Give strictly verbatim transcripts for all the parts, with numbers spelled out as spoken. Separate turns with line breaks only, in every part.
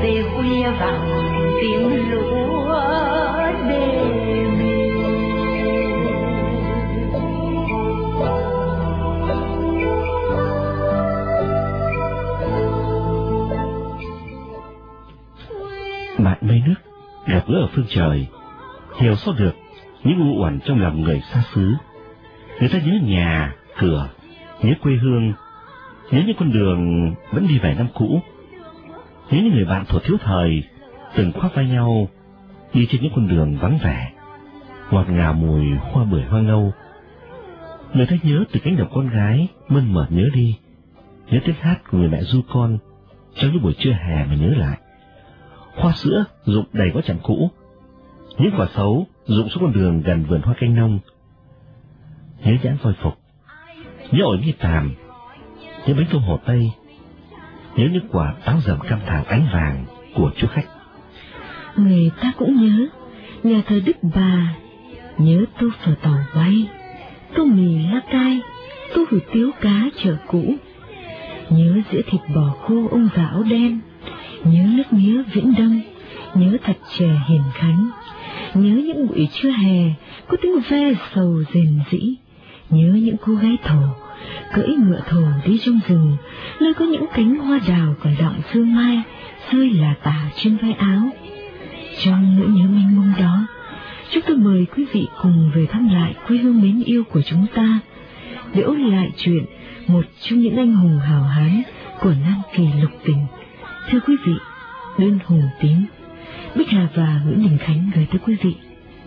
về khuya vẳng tiếng lúa đê mê.
Bạn mây nước gặp gỡ ở phương trời, hiểu sâu được những u uẩn trong lòng người xa xứ. Người ta nhớ nhà, cửa, nhớ quê hương, nhớ những con đường vẫn đi về năm cũ, nhớ những người bạn thuở thiếu thời từng khoác vai nhau đi trên những con đường vắng vẻ, ngọt ngào mùi hoa bưởi hoa ngâu. Người ta nhớ từ cánh đồng con gái mơn mởn nhớ đi, nhớ tiếng hát của người mẹ ru con trong những buổi trưa hè mà nhớ lại. Hoa sữa rụng đầy ngõ trạm cũ, những quả sấu rụng xuống con đường gần vườn hoa canh nông. Nhớ nhãn voi phục, nhớ ổi mi tàm, nhớ bánh tôm hồ Tây, nhớ những quả táo dầm cam thảo ánh vàng của chú khách.
Người ta cũng nhớ nhà thờ Đức Bà, nhớ tô phở tàu bay, tô mì lá cai, tô hủ tiếu cá chợ cũ, nhớ dĩa thịt bò khô ông già áo đen, nhớ nước mía Viễn Đông, nhớ thật chè Hiền Khánh, nhớ những buổi trưa hè có tiếng ve sầu rền rĩ, nhớ những cô gái thổ cưỡi ngựa thổ đi trong rừng, nơi có những cánh hoa đào còn đọng sương mai rơi là tả trên vai áo. Trong nỗi nhớ mênh mông đó, chúng tôi mời quý vị cùng về thăm lại quê hương mến yêu của chúng ta, để ôn lại chuyện một trong những anh hùng hào hán của Nam Kỳ lục tình. Thưa quý vị, Đơn Hùng Tín, Bích Hà và Nguyễn Đình Khánh gửi tới quý vị.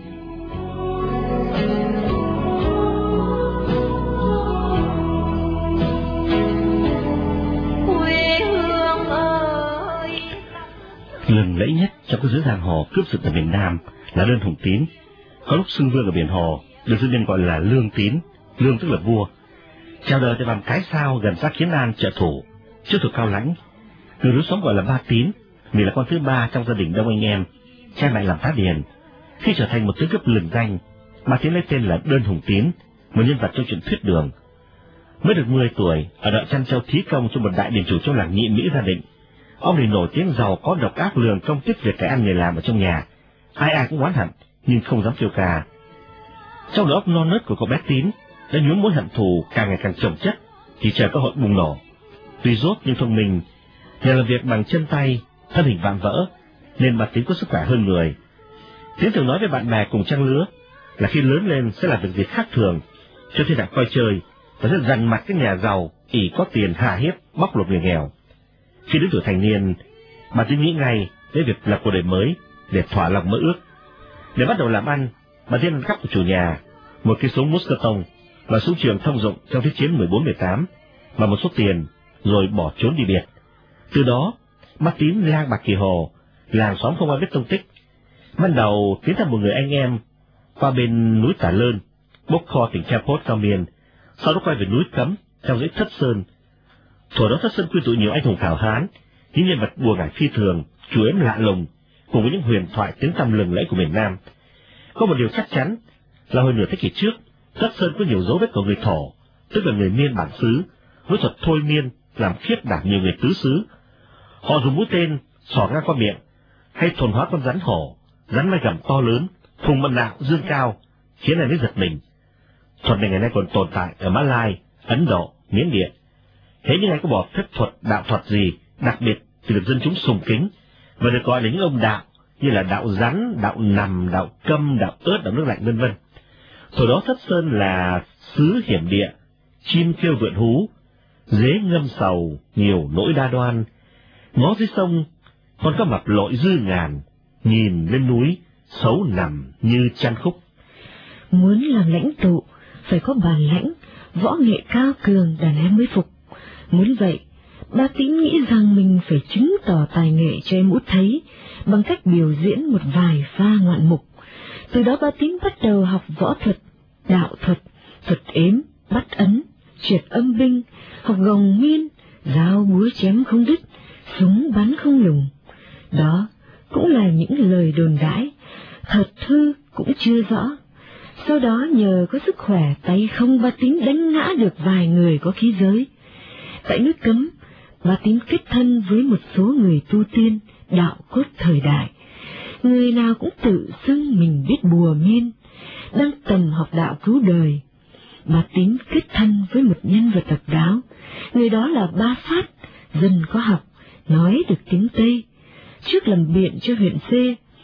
Lừng lẫy nhất trong các giới giang hồ cướp giật ở miền Nam là Đơn Hùng Tín, có lúc xưng vương ở biển Hồ, được dân nhân gọi là Lương Tín, Lương tức là vua. Chào đời tại bàn Cái Sao gần xã Kiến An, Chợ Thủ, trước thuộc Cao Lãnh. Người lối xóm gọi là Ba Tín, vì là con thứ ba trong gia đình đông anh em, cha mẹ làm tá điền. Khi trở thành một tướng cướp lừng danh, Ba Tín lấy tên là Đơn Hùng Tín, một nhân vật trong truyện thuyết đường. Mới được mười tuổi, ở đợ chăn trâu thí công cho một đại điền chủ trong làng Nhị Mỹ Gia Định. Ông này nổi tiếng giàu có độc ác lường công kích việc cái ăn người làm ở trong nhà, ai ai cũng oán hận nhưng không dám kêu ca. Trong đầu óc non nớt của cậu bé Tín đã nhuốm mối hận thù càng ngày càng chồng chất, thì chờ cơ hội bùng nổ. Tuy dốt nhưng thông minh, nhờ làm việc bằng chân tay, thân hình vạm vỡ, nên Ba Tín có sức khỏe hơn người. Tín thường nói với bạn bè cùng trang lứa là khi lớn lên sẽ làm việc gì khác thường, cho thiên hạ coi chơi, và sẽ dằn mặt các nhà giàu ỷ có tiền hà hiếp bóc lột người nghèo. Khi đến tuổi thành niên, Ba Tín nghĩ ngay đến việc lập cuộc đời mới để thỏa lòng mơ ước. Để bắt đầu làm ăn, Ba Tín ăn cắp của chủ nhà một cây súng Mousqueton và súng trường thông dụng trong thế chiến mười bốn mười tám và một số tiền, rồi bỏ trốn đi biệt. Từ đó, Ba Tín lang bạc kỳ hồ, làng xóm không ai biết tung tích. Ban đầu Tín thăm một người anh em qua bên núi Tả Lơn, bốc kho tỉnh Campos cao miền, sau đó quay về núi Cấm trong dãy Thất Sơn. Thuở đó Thất Sơn quy tụ nhiều anh hùng hào hán, những nhân vật bùa ngải phi thường, chú ếm lạ lùng, cùng với những huyền thoại tiếng tăm lừng lẫy của miền Nam. Có một điều chắc chắn là hồi nửa thế kỷ trước, Thất Sơn có nhiều dấu vết của người Thổ, tức là người Miên bản xứ, với thuật thôi miên làm khiếp đảm nhiều người tứ xứ. Họ dùng mũi tên xỏ ngang qua miệng, hay thuần hóa con rắn hổ, rắn mai gầm to lớn, thùng mận nạo dương cao, khiến ai nấy giật mình. Thuật này ngày nay còn tồn tại ở Mã Lai, Ấn Độ, Miến Điện. Thế nhưng ai có bỏ phép thuật, đạo thuật gì đặc biệt thì được dân chúng sùng kính và được gọi là những ông đạo như là đạo rắn, đạo nằm, đạo câm, đạo ớt, đạo nước lạnh vân vân. Thời đó Thất Sơn là xứ hiểm địa, chim kêu vượn hú, dế ngâm sầu, nhiều nỗi đa đoan. Ngó dưới sông còn có mập lội dư ngàn, nhìn lên núi xấu nằm như chăn khúc.
Muốn làm lãnh tụ phải có bản lãnh, võ nghệ cao cường đàn em mới phục. Muốn vậy, Ba Tín nghĩ rằng mình phải chứng tỏ tài nghệ cho em út thấy bằng cách biểu diễn một vài pha ngoạn mục. Từ đó Ba Tín bắt đầu học võ thuật, đạo thuật, thuật ếm, bắt ấn, triệt âm binh, học gồng miên, dao búa chém không đứt, súng bắn không lùng. Đó cũng là những lời đồn đãi, thật hư cũng chưa rõ. Sau đó nhờ có sức khỏe tay không, Ba Tín đánh ngã được vài người có khí giới. Tại núi Cấm, Bá Tín kết thân với một số người tu tiên, đạo cốt thời đại. Người nào cũng tự xưng mình biết bùa miên, đang tầm học đạo cứu đời. Bá Tín kết thân với một nhân vật độc đáo, người đó là Ba Phát, dân có học, nói được tiếng Tây, trước làm biện cho huyện C,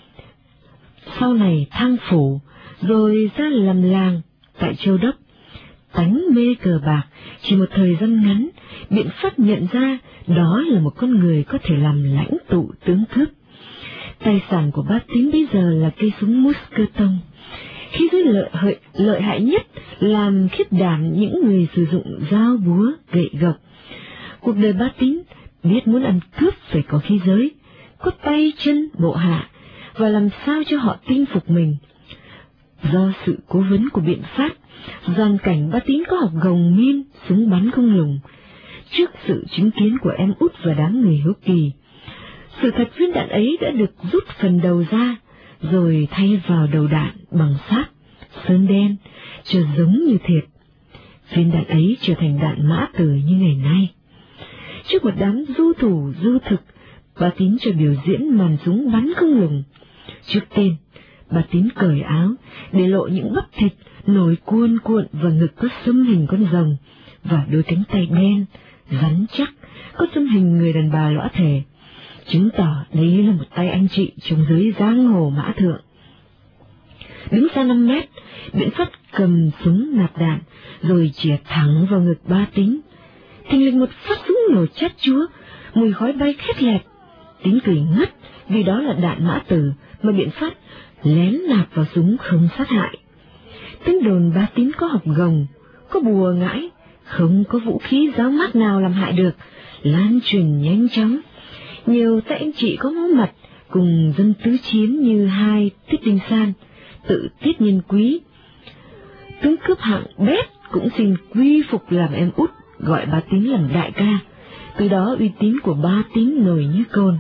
sau này thang phủ, rồi ra làm làng tại Châu Đốc. Tánh mê cờ bạc, chỉ một thời gian ngắn, Biện Phát nhận ra đó là một con người có thể làm lãnh tụ tướng cướp. Tài sản của Bá Tín bây giờ là cây súng Musketon, khi dưới lợi, lợi, lợi hại nhất làm khiếp đảm những người sử dụng dao búa, gậy gộc. Cuộc đời Bá Tín biết muốn ăn cướp phải có khí giới, có tay chân bộ hạ, và làm sao cho họ tin phục mình. Do sự cố vấn của Biện Phát, gian cảnh Bá Tín có học gồng miên, súng bắn không lùng. Trước sự chứng kiến của em út và đám người hiếu kỳ, sự thật viên đạn ấy đã được rút phần đầu ra, rồi thay vào đầu đạn bằng sáp, sơn đen, cho giống như thiệt. Viên đạn ấy trở thành đạn mã tử như ngày nay. Trước một đám du thủ du thực, Bá Tín cho biểu diễn màn súng bắn không lùng. Trước tên, Bá Tín cởi áo, để lộ những bắp thịt nổi cuồn cuộn và ngực có xăm hình con rồng, và đôi cánh tay đen, rắn chắc, có xăm hình người đàn bà lõa thể, chứng tỏ đấy là một tay anh chị trong giới giang hồ mã thượng. Đứng xa năm mét, Biện Phát cầm súng nạp đạn, rồi chĩa thẳng vào ngực Bá Tín. Thình lình một phát súng nổ chát chúa, mùi khói bay khét lẹt. Tín cười ngất, vì đó là đạn mã tử mà Biện Phát lén nạp vào súng không sát hại. Tiếng đồn Bá Tín có học gồng, có bùa ngãi, không có vũ khí giáo mát nào làm hại được, lan truyền nhanh chóng. Nhiều tay anh chị có máu mặt cùng dân tứ chiến như hai Tiết Đinh San, tự Tiết Nhân Quý. Tướng cướp hạng bét cũng xin quy phục làm em út, gọi Bá Tín làm đại ca. Từ đó uy tín của Bá Tín nổi như cồn.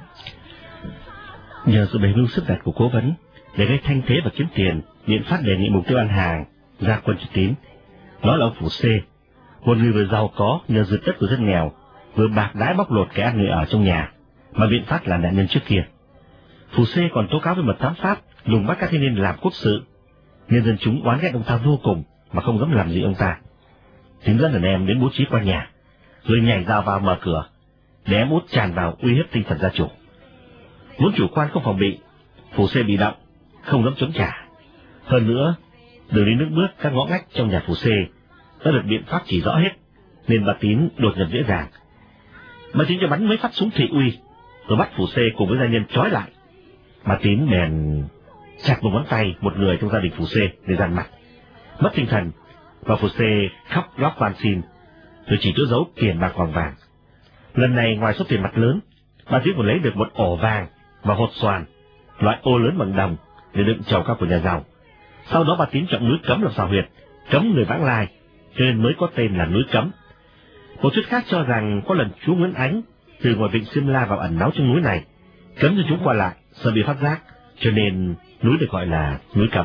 Nhờ sự bày mưu sức đặt của cố vấn để gây thanh thế và kiếm tiền, Biện Phát đề nghị mục tiêu ăn hàng ra quân cho Tín. Đó là ông Phủ C, một người vừa giàu có nhờ rượt đất của dân nghèo, vừa bạc đãi bóc lột kẻ ăn người ở trong nhà, mà Biện Phát là nạn nhân trước kia. Phủ C còn tố cáo với mật thám Pháp lùng bắt các thanh niên làm quốc sự, nên dân chúng oán ghét ông ta vô cùng mà không dám làm gì ông ta. Tín dẫn đàn em đến bố trí qua nhà, rồi nhảy rào vào mở cửa, để em út tràn vào uy hiếp tinh thần gia chủ. Muốn chủ quan không phòng bị, Phủ C bị động, không dám chống trả. Hơn nữa, đường đi nước bước các ngõ ngách trong nhà Phủ C đã được Biện Pháp chỉ rõ hết, nên Bá Tín đột nhập dễ dàng. Bá Tín cho bắn mấy phát súng thị uy, rồi bắt Phủ C cùng với gia nhân trói lại. Bá Tín bèn chặt một ngón tay một người trong gia đình Phủ C để dằn mặt. Mất tinh thần, và Phủ C khóc lóc van xin, rồi chỉ chỗ giấu tiền bạc vòng vàng. Lần này ngoài số tiền mặt lớn, Bá Tín còn lấy được một ổ vàng và hột xoàn, loại ô lớn bằng đồng để đựng trầu cao của nhà giàu. Sau đó Bá Tín chọn núi Cấm làm xào huyệt, cấm người vãng lai, cho nên mới có tên là núi Cấm. Một thuyết khác cho rằng có lần chú Nguyễn Ánh từ ngoài vịnh Xiêm La vào ẩn náu trong núi này, cấm cho chúng qua lại, sợ bị phát giác, cho nên núi được gọi là núi Cấm.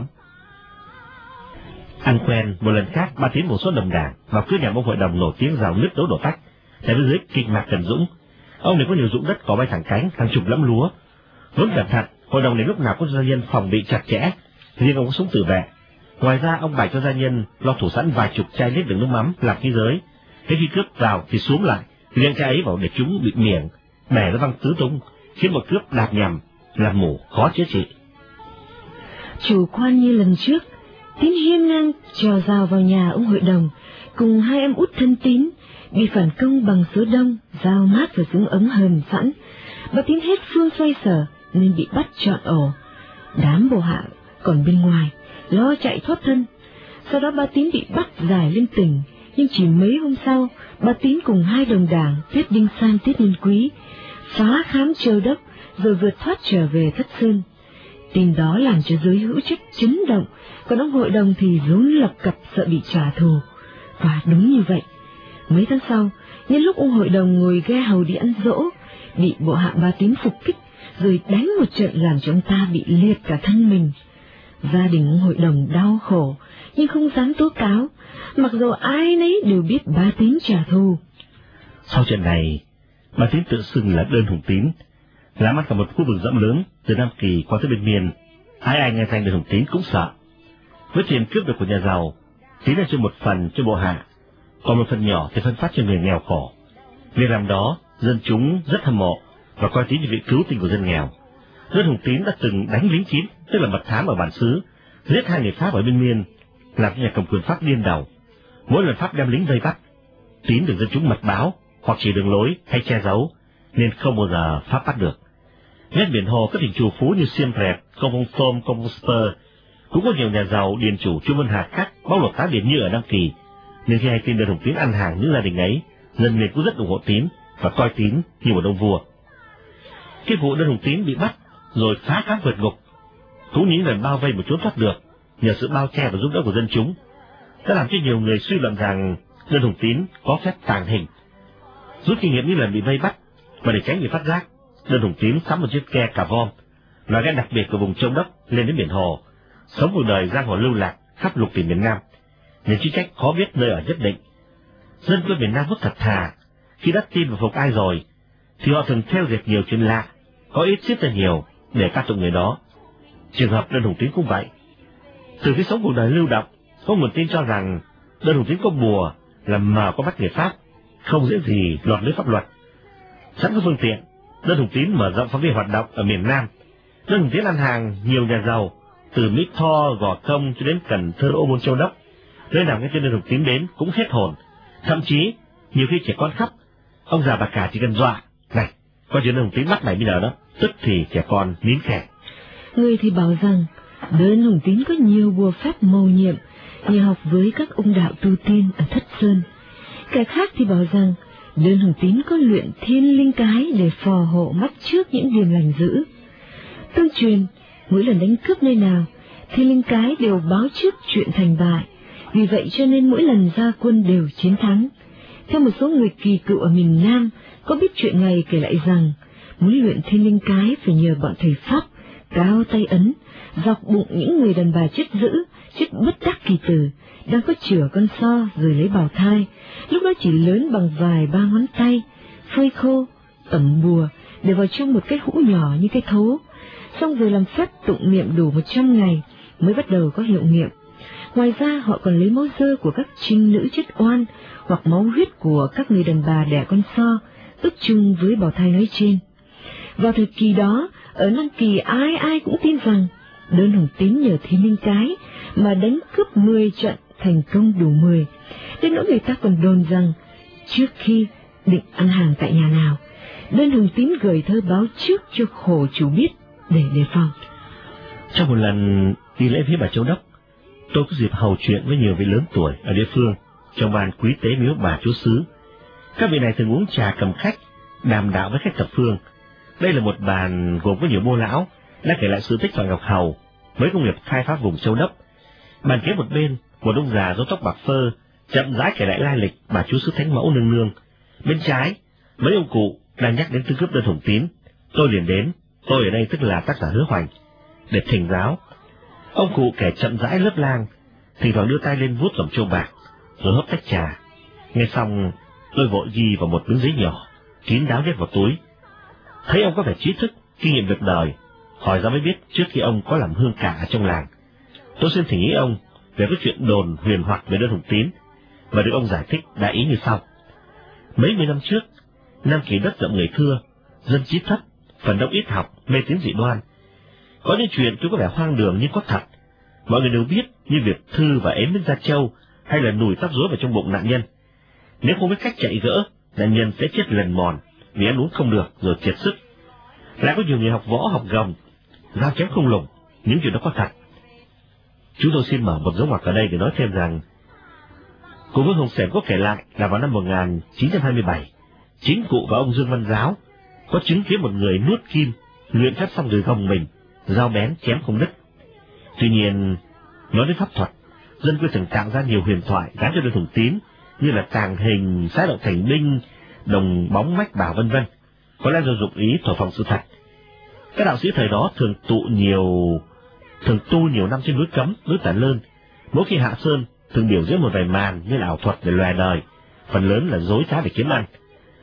Ăn quen một lần khác, Bá Tín một số đồng đảng vào cứ nhà ông hội đồng nổi tiếng rào nứt đấu đổ tách, tại với dưới kịch Mạc Cần Dũng. Ông này có nhiều ruộng đất có bay thẳng cánh, hàng chục lẫm lúa. Vốn cẩn thận, hội đồng này lúc nào có gia nhân phòng bị chặt chẽ, riêng ông có súng tự vệ. Ngoài ra ông bày cho gia nhân lo thủ sẵn vài chục chai lít đựng nước mắm làm khí giới. Thế khi cướp vào thì xuống lại, riêng chai ấy vào để chúng bị miệng, bẻ nó văng tứ tung, khiến một cướp đạp nhầm, làm mủ khó chữa trị.
Chủ quan như lần trước, Tín hiên ngang trèo rào vào nhà ông hội đồng cùng hai em út thân Tín, bị phản công bằng số đông, dao mát và súng ống hầm sẵn. Bá Tín hết phương xoay sở nên bị bắt trọn ổ. Đám bộ hạ còn bên ngoài lo chạy thoát thân. Sau đó Bá Tín bị bắt giải lên tỉnh, nhưng chỉ mấy hôm sau, Bá Tín cùng hai đồng đảng Tiết Đinh San, Tiết Nhân Quý phá khám Châu Đốc, rồi vượt thoát trở về Thất Sơn. Tin đó làm cho giới hữu trách chấn động, còn ông hội đồng thì rún lập cập sợ bị trả thù. Và đúng như vậy, mấy tháng sau, nhân lúc ông hội đồng ngồi ghe hầu đi ăn dỗ, bị bộ hạ Bá Tín phục kích, rồi đánh một trận làm cho ông ta bị liệt cả thân mình. Gia đình ông hội đồng đau khổ, nhưng không dám tố cáo, mặc dù ai nấy đều biết Bá Tín trả thù.
Sau trận này, Bà Tín tự xưng là Đơn Hùng Tín, làm ăn cả một khu vực rộng lớn từ Nam Kỳ qua tới bên Miên. Ai ai nghe danh Đơn Hùng Tín cũng sợ. Với tiền cướp được của nhà giàu, Tín đã cho một phần cho bộ hạ, còn một phần nhỏ thì phân phát cho người nghèo khổ. Việc làm đó, dân chúng rất hâm mộ và coi Tín như vị cứu tinh của dân nghèo. Đơn Hùng Tín đã từng đánh lính Chín, tức là mật thám ở bản xứ, giết hai người Pháp ở bên Miên, làm cho nhà cầm quyền Pháp điên đầu. Mỗi lần Pháp đem lính vây bắt, Tín được dân chúng mật báo hoặc chỉ đường lối hay che giấu, nên không bao giờ Pháp bắt được. Ven biển Hồ các tỉnh trù phú như Siem Reap, Công Vông Tôm, Công Vông Spur, cũng có nhiều nhà giàu điền chủ chuyên môn hạt cát bóc lột cá biển như ở Nam Kỳ. Nên khi hay tin Đơn Hùng Tín ăn hàng những gia đình ấy, dân miền cũng rất ủng hộ Tín và coi Tín như một ông vua. Cái vụ Đơn Hùng Tín bị bắt rồi phá cám vượt ngục, cũng những lần bao vây mà trốn thoát được nhờ sự bao che và giúp đỡ của dân chúng, đã làm cho nhiều người suy luận rằng Đơn Hùng Tín có phép tàng hình. Rút kinh nghiệm những lần bị vây bắt và để tránh bị phát giác, Đơn Hùng Tín sắm một chiếc ghe cà vom, loài ghe đặc biệt của vùng Châu Đốc, lên đến biển Hồ, sống cuộc đời giang hồ lưu lạc khắp lục tỉnh miền Nam, nên chỉ trách khó biết nơi ở nhất định. Dân quê miền Nam rất thật thà, khi đã tin và phục ai rồi, thì họ thường theo dệt nhiều chuyện lạ, có ít xếp ra nhiều để ca tụng người đó. Trường hợp Đơn Hùng Tín cũng vậy. Từ khi sống cuộc đời lưu động, có nguồn tin cho rằng Đơn Hùng Tín có bùa làm mờ có bắt người Pháp, không dễ gì lọt lưới pháp luật. Sẵn có phương tiện, Đơn Hùng Tín mở rộng phạm vi hoạt động ở miền Nam. Đơn Hùng Tín ăn hàng nhiều nhà giàu, từ Mỹ Tho, Gò Công cho đến Cần Thơ, Ô Môn, Châu Đốc. Nơi nào nghe tên Đơn Hùng Tín đến cũng hết hồn. Thậm chí nhiều khi trẻ con khóc, ông già bà cả chỉ cần dọa, này, coi chuyện Đơn Hùng Tín bắt mày bây giờ đó, tức thì trẻ con nín khẻ.
Người thì bảo rằng Đơn Hùng Tín có nhiều bùa phép mầu nhiệm, như học với các ông đạo tu tiên ở Thất Sơn. Kẻ khác thì bảo rằng Đơn Hùng Tín có luyện thiên linh cái để phò hộ mắt trước những điềm lành dữ. Tương truyền, mỗi lần đánh cướp nơi nào, thiên linh cái đều báo trước chuyện thành bại, vì vậy cho nên mỗi lần ra quân đều chiến thắng. Theo một số người kỳ cựu ở miền Nam, có biết chuyện này kể lại rằng, muốn luyện thiên linh cái phải nhờ bọn thầy Pháp, cao tay ấn, dọc bụng những người đàn bà chết dữ, chết bất đắc kỳ tử, đang có chửa con so rồi lấy bào thai, lúc đó chỉ lớn bằng vài ba ngón tay, phơi khô, tẩm bùa, để vào trong một cái hũ nhỏ như cái thố, xong rồi làm phép tụng niệm đủ một trăm ngày mới bắt đầu có hiệu nghiệm. Ngoài ra họ còn lấy máu dơ của các trinh nữ chết oan, hoặc máu huyết của các người đàn bà đẻ con so, ức chung với bào thai nói trên. Vào thời kỳ đó, ở Nam Kỳ ai ai cũng tin rằng Đơn Hùng Tín nhờ thiên linh cái mà đánh cướp mười trận thành công đủ mười. Đến nỗi người ta còn đồn rằng trước khi định ăn hàng tại nhà nào, Đơn Hùng Tín gửi thơ báo trước cho khổ chủ biết để đề phòng.
Trong một lần đi lễ viếng bà Châu Đốc, tôi có dịp hầu chuyện với nhiều vị lớn tuổi ở địa phương trong ban quý tế miếu bà chúa xứ. Các vị này thường uống trà cầm khách, đàm đạo với khách thập phương. Đây là một bàn gồm có nhiều bô lão đã kể lại sự tích Thoại Ngọc Hầu với công nghiệp khai phá vùng Châu Đốc. Bàn kế một bên, một ông già râu tóc bạc phơ chậm rãi kể lại lai lịch bà chúa xứ Thánh Mẫu nương nương. Bên trái, mấy ông cụ đang nhắc đến tư cướp Đơn Hùng Tín. Tôi liền đến, tôi ở đây tức là tác giả Hứa Hoành, để thỉnh giáo. Ông cụ kể chậm rãi lớp lang, thỉnh thoảng đưa tay lên vuốt lồng châu bạc, rồi hớp tách trà. Nghe xong, tôi vội ghi vào một miếng giấy nhỏ, kín đáo nhét vào túi. Thấy ông có vẻ trí thức, kinh nghiệm việc đời, hỏi ra mới biết trước khi ông có làm hương cả ở trong làng. Tôi xin thỉnh ý ông về cái chuyện đồn huyền hoặc về Đơn Hùng Tín, và được ông giải thích đại ý như sau. Mấy mươi năm trước, Nam Kỳ đất rộng người thưa, dân trí thấp, phần đông ít học, mê tín dị đoan. Có những chuyện cứ có vẻ hoang đường nhưng có thật. Mọi người đều biết, như việc thư và ếm đến da trâu, hay là nùi tóc rối vào trong bụng nạn nhân. Nếu không biết cách chạy gỡ, nạn nhân sẽ chết lần mòn vì ăn uống không được rồi kiệt sức. Lại có nhiều người học võ học gồng, dao chém không lùng, những chuyện đó có thật. Chúng tôi xin mở một dấu ngoặc ở đây để nói thêm rằng, cụ Vương Hồng Sẻm có kể lại là vào năm một nghìn chín trăm hai mươi bảy, chính cụ và ông Dương Văn Giáo có chứng kiến một người nuốt kim, luyện phép xong rồi gồng mình, dao bén chém không đứt. Tuy nhiên, nói đến pháp thuật, dân quê thường tạo ra nhiều huyền thoại gắn cho Đơn Hùng Tín, như là tàng hình, xá động thành binh, đồng bóng mách bảo vân vân. Có lẽ do dụng ý thổi phồng sự thật. Các đạo sĩ thời đó thường tụ nhiều, thường tu nhiều năm trên núi Cấm, núi Tản Lơn. Mỗi khi hạ sơn, thường biểu diễn một vài màn như là ảo thuật để lòe đời, phần lớn là dối trá để kiếm ăn.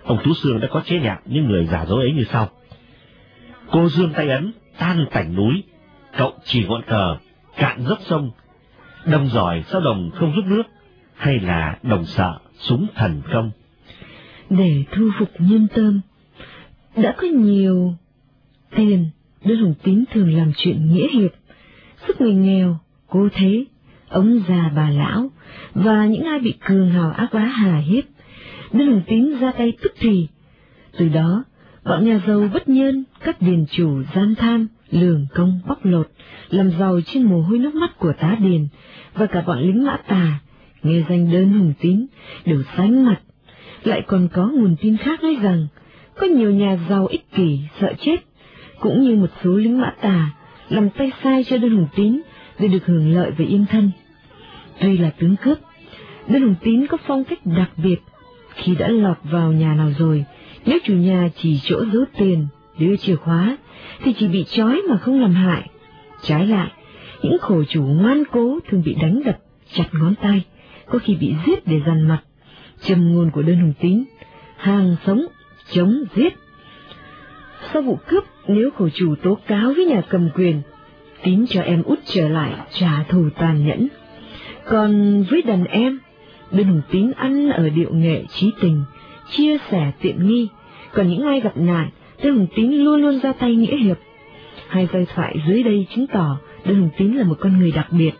ông Tú Xương đã có chế nhạo những người giả dối ấy như sau: cô dương tay ấn, tan tảnh núi, cậu chỉ ngọn cờ, cạn dốc sông, đồng giỏi sao đồng không giúp nước, hay là đồng sợ súng thần công.
Để thu phục Nhân Tôm, đã có nhiều tiền, Đơn Hùng Tín thường làm chuyện nghĩa hiệp, giúp người nghèo, cô thế, ông già bà lão và những ai bị cường hào ác bá hà hiếp. Đơn Hùng Tín ra tay tức thì. Từ đó, bọn nhà giàu bất nhân, các điền chủ gian tham, lường công bóc lột, làm giàu trên mồ hôi nước mắt của tá điền, và cả bọn lính Mã Tà, nghe danh Đơn Hùng Tín, đều sánh mặt. Lại còn có nguồn tin khác nói rằng, có nhiều nhà giàu ích kỷ, sợ chết, cũng như một số lính Mã Tà, làm tay sai cho Đơn Hùng Tín để được hưởng lợi về yên thân. Tuy là tướng cướp, Đơn Hùng Tín có phong cách đặc biệt. Khi đã lọt vào nhà nào rồi, nếu chủ nhà chỉ chỗ giấu tiền, đưa chìa khóa, thì chỉ bị trói mà không làm hại. Trái lại, những khổ chủ ngoan cố thường bị đánh đập, chặt ngón tay, có khi bị giết để dằn mặt. Châm ngôn của Đơn Hùng Tín: hàng sống, chống giết. Sau vụ cướp, nếu khổ chủ tố cáo với nhà cầm quyền, Tín cho em út trở lại trả thù tàn nhẫn. Còn với đàn em, Đơn Hùng Tín ăn ở điệu nghệ trí tình, chia sẻ tiện nghi. Còn những ai gặp nạn, Đơn Hùng Tín luôn luôn ra tay nghĩa hiệp. Hai giai thoại dưới đây chứng tỏ Đơn Hùng Tín là một con người đặc biệt.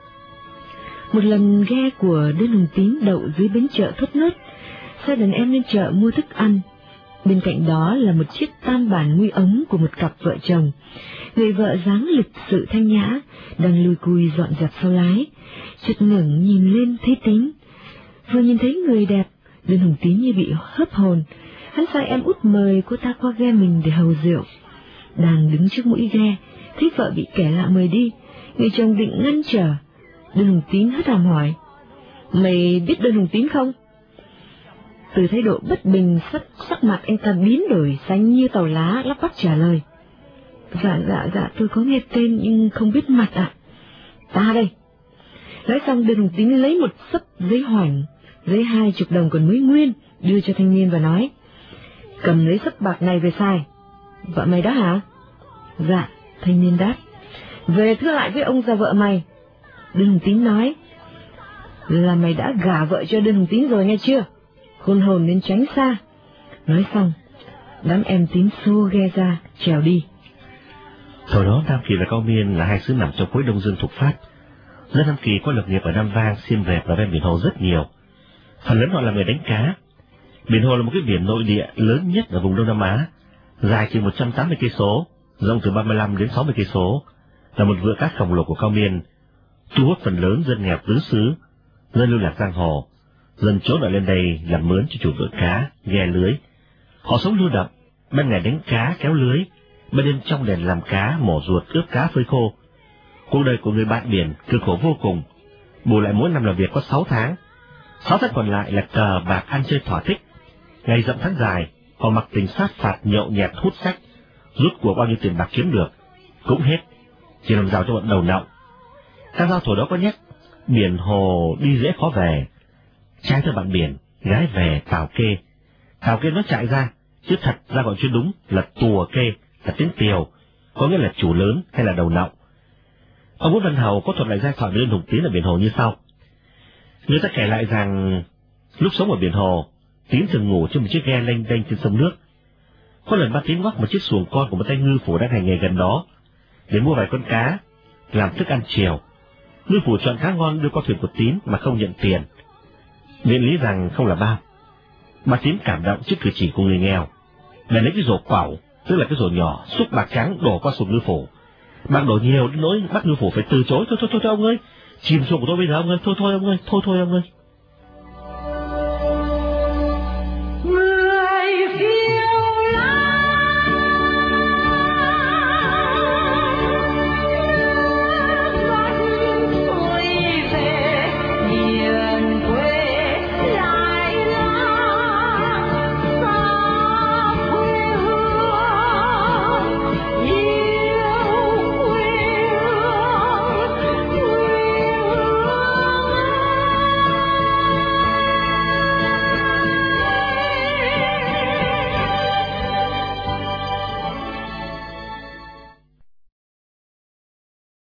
Một lần ghe của Đơn Hùng Tín đậu dưới bến chợ Thốt Nốt, sai đàn em lên chợ mua thức ăn. Bên cạnh đó là một chiếc tam bản nguy ống của một cặp vợ chồng. Người vợ dáng lịch sự thanh nhã, đang lùi cùi dọn dẹp sau lái, chợt ngẩng nhìn lên thấy Tín. Vừa nhìn thấy người đẹp, Đơn Hùng Tín như bị hớp hồn. Hắn sai em út mời cô ta qua ghe mình để hầu rượu. Đang đứng trước mũi ghe, thấy vợ bị kẻ lạ mời đi, người chồng định ngăn trở. Đơn Hùng Tín hất hàm hỏi: mày biết Đơn Hùng Tín không? Từ thái độ bất bình, sắc, sắc mặt anh ta biến đổi xanh như tàu lá, lắp bắp trả lời: Dạ dạ dạ tôi có nghe tên nhưng không biết mặt ạ. À. Ta đây. Nói xong Đơn Hùng Tín lấy một xấp giấy hoành, giấy hai chục đồng còn mới nguyên, đưa cho thanh niên và nói: cầm lấy xấp bạc này về xài. Vợ mày đó hả? Dạ, thanh niên đáp. Về thưa lại với ông già vợ mày. Đơn Hùng Tín nói: là mày đã gả vợ cho Đơn Hùng Tín rồi nghe chưa? Khôn hồn nên tránh xa. Nói xong, đám em Tín xô ghe ra, trèo đi.
Thời đó Nam Kỳ và Cao Miên là hai xứ nằm trong khối Đông Dương thuộc Pháp. Dân Nam Kỳ có lập nghiệp ở Nam Vang, Xiêm Rẹp và ven biển Hồ rất nhiều. Phần lớn họ là người đánh cá. Biển Hồ là một cái biển nội địa lớn nhất ở vùng Đông Nam Á, dài chừng một trăm tám mươi cây số, rộng từ ba mươi lăm đến sáu mươi cây số, là một vựa cá khổng lồ của Cao Miên, thu hút phần lớn dân nghèo tứ xứ, dân lưu lạc giang hồ, dân trốn ở lên đây làm mướn cho chủ vựa cá, ghe lưới. Họ sống lưu động, ban ngày đánh cá kéo lưới, ban đêm trong đèn làm cá, mổ ruột, ướp cá phơi khô. Cuộc đời của người bạn biển cực khổ vô cùng, bù lại mỗi năm làm việc có sáu tháng, sáu tháng còn lại là cờ bạc ăn chơi thỏa thích. Ngày dặm tháng dài, họ mặc tình sát phạt, nhậu nhẹt, hút sách, rút của bao nhiêu tiền bạc kiếm được cũng hết, chỉ làm giàu cho bọn đầu nậu. Ca dao thổi đó có nhắc: biển Hồ đi dễ khó về, trai theo bạn biển, gái về tàu kê. Tàu kê nó chạy ra, chứ thật ra gọi chứ đúng là tùa kê, là tiếng Tiều, có nghĩa là chủ lớn hay là đầu nậu. Ông Vũ Văn Hầu có thuật lại giai thoại về Đơn Hùng Tín ở biển Hồ như sau. Người ta kể lại rằng lúc sống ở biển Hồ, Tín thường ngủ trên một chiếc ghe lênh đênh trên sông nước. Có lần ba Tín ngoắc một chiếc xuồng con của một tay ngư phủ đang hành nghề gần đó để mua vài con cá làm thức ăn chiều. Ngư phủ chọn cá ngon đưa qua thuyền của Tín mà không nhận tiền, biện lý rằng không là bao. Ba Tín cảm động trước cử chỉ của người nghèo, để lấy cái rổ quẩu, tức là cái rổ nhỏ xúc bạc trắng đổ qua xuồng ngư phủ. Bạc đổ nhiều đến nỗi bắt ngư phủ phải từ chối: thôi thôi thôi, thôi ông ơi, chìm xuồng của tôi bây giờ ông ơi, thôi thôi ông ơi, thôi thôi ông ơi.